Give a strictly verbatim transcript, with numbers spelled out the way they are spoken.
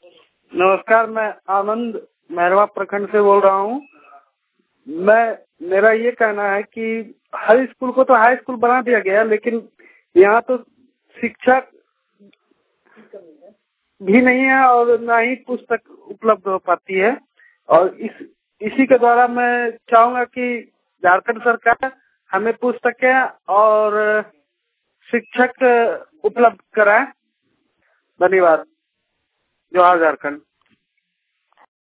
नमस्कार, मैं आनंद मैरवा प्रखंड से बोल रहा हूँ। मैं मेरा ये कहना है कि हर स्कूल को तो हाई स्कूल बना दिया गया, लेकिन यहाँ तो शिक्षक भी नहीं है और ना ही पुस्तक उपलब्ध हो पाती है। और इस इसी के द्वारा मैं चाहूँगा कि झारखंड सरकार हमें पुस्तकें और शिक्षक उपलब्ध कराए। धन्यवाद। जोहार झारखंड।